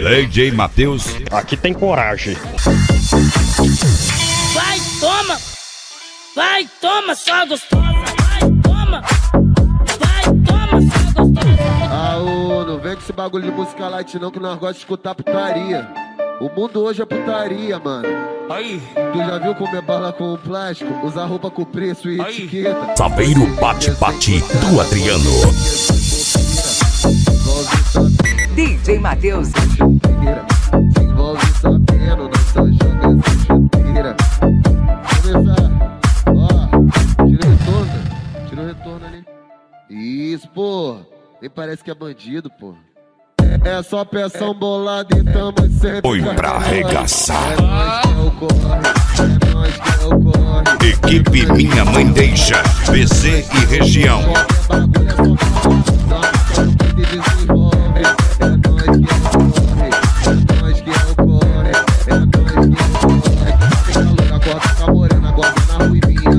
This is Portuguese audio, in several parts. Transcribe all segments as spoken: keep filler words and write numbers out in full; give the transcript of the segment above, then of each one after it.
D J Matheus. Aqui tem coragem. Vai, toma! Vai, toma, só gostosa! Vai, toma! Vai, toma, só gostosa! Ah, ô, não vem com esse bagulho de música light não, que nós gostamos de escutar putaria. O mundo hoje é putaria, mano. Aí. Tu já viu comer bala com plástico? Usar roupa com preço e Aí. etiqueta? Saveiro bate-bate do Adriano. D J Matheus. Se envolve sabendo, não só joga essa chuteira. Começar. Ó, tira o retorno. Tira o retorno ali. Isso, pô. Nem parece que é bandido, pô. É só peção bolada e tamo sempre. Põe pra arregaçar. É nóis que é o corre, é nóis que é o corre. Equipe Minha Mãe Deixa, B C e região. Qualquer bagulho é só confusão, só que desenvolve. É nóis que é o corre, é nóis que é o corre, é nóis que é o corre. Fica louca, acorda com a morena, acorda na ruivinha.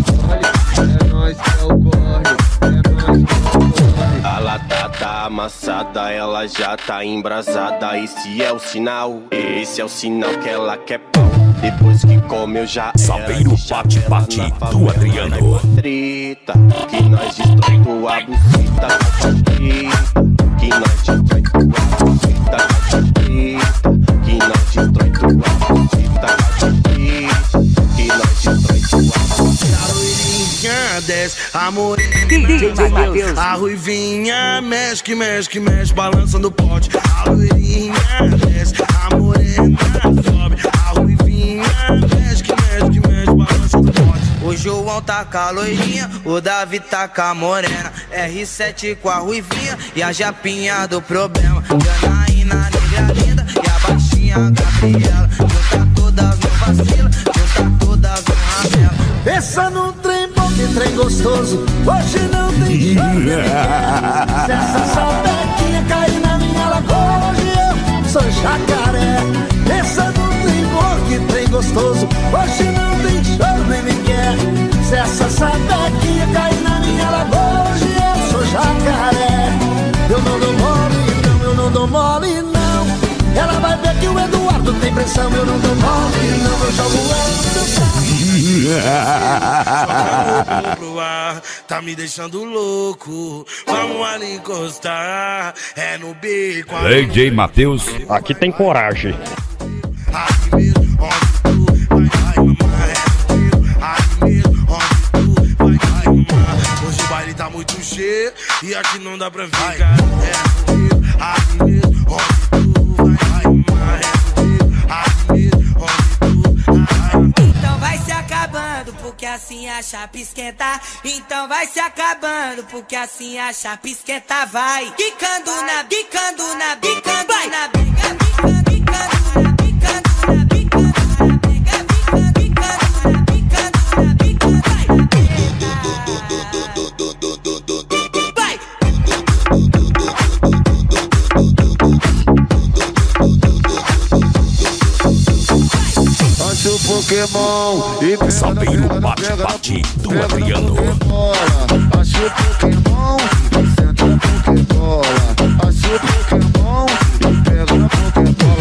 É nóis que é o corre, é nóis que é o corre. A lata tá amassada, ela já tá embrasada. Esse é o sinal, esse é o sinal que ela quer pau. Depois que come eu já Saveiro bate-bate do Adriano. Treta, que nós destrói tua buceta. Treta, que nós destrói tua buceta. Treta, que nós destrói tua buceta. Treta, que nós destrói tua buceta. A loirinha desce, a morena D J Matheus. a ruivinha mexe, que mexe, que mexe, balançando o pote. A loirinha desce, a morena sobe. A ruivinha mexe, que mexe, que mexe, balançando o pote. O João tá com a loirinha, o Davi tá com a morena. R sete com a ruivinha e a japinha do problema. Janaína, negra linda e a baixinha Gabriela. Junta todas no vacila, junta todas no ramela. Pensa num trem bom, que trem gostoso. Hoje não tem jeito. Se essa sapequinha cair na minha lagoa, hoje eu sou jacaré. Pensa num trem bom, que trem gostoso. Hoje não tem choro nem me quer. Se essa sapequinha cair na minha lagoa, hoje eu sou jacaré. Eu não dou mole não, eu não dou mole não. Ela vai ver que o Eduardo tem pressão. Eu não dou mole não, eu jogo ela no meu saco. Joga pro ar, tá me deixando louco. Vamos ali encostar, é no beco. D J Matheus. Aqui tem coragem. Ali mesmo, onde tu vai, vai, mamar. É no beco, ali mesmo, onde tu vai, vai, mamar. Hoje o baile tá muito cheio e aqui não dá pra ficar. É no beco, ali mesmo, onde tu vai, vai, mamar. É no beco, ali mesmo, onde tu vai. Então vai se acabando, porque assim a chapa esquenta. Então vai se acabando, porque assim a chapa esquenta. Vai quicando na, quicando na, quicando na briga, quicando, quicando na, quicando na, quicando na briga, quicando, quicando na, quicando na, quicando na. Vai. Acha o Pokémon e pega Saveiro na bate-bate do Adriano. Acha o Pokémon e senta na Pokébola. Acha o Pokémon e pega na Pokébola.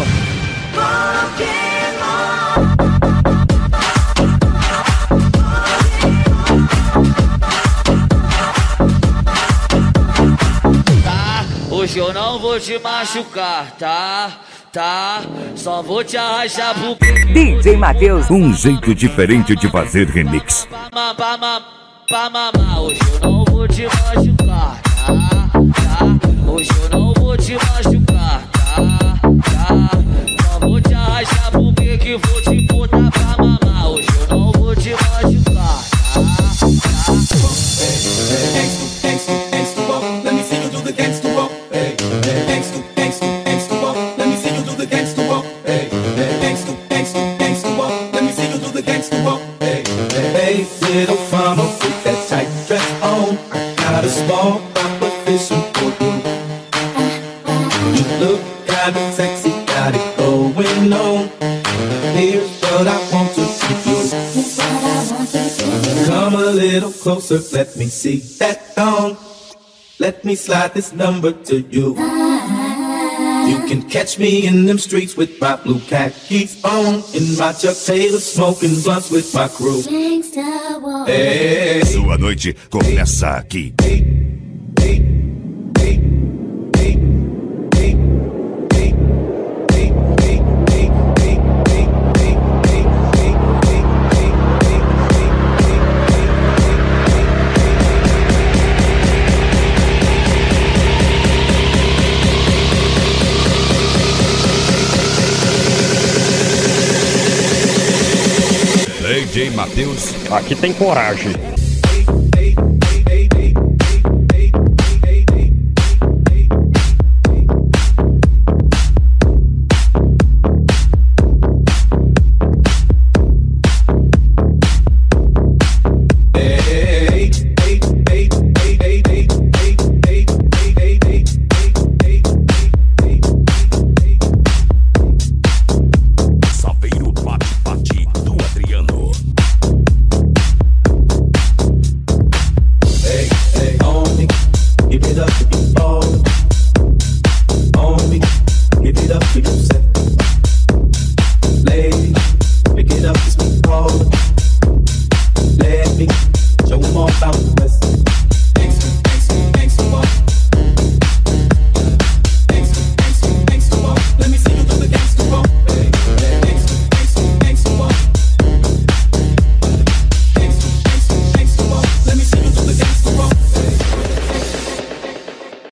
Tá, hoje eu não vou te machucar, tá? Tá, só vou te arrachar pro D J Matheus. Um jeito diferente de fazer remix. pra mamar, pra mamar, pra mamar. Hoje eu não vou te machucar, tá? Tá, hoje eu não vou te machucar, tá? Tá, só vou te arrachar pro que vou te botar pra mamar. Hoje eu não vou te machucar, tá? Let me see you do the gangsta walk. Hey, gangsta, gangsta, gangsta walk. Let me see you do the gangsta walk. Hey, gangsta, gangsta, gangsta walk. Let me see you do the gangsta walk. Hey, hey, little mama, put that tight dress on. I got a small proposition for you. You look kinda sexy, got it going on. Here's what I want to see you. Come a little closer, let me see that thong. Let me slide this number to you. You can catch me in them streets with my blue khakis on, in my Chuck Taylor, smoking blunts with my crew. Hey. Sua noite começa aqui. D J Matheus. Aqui tem coragem. Let me show 'em all about the West.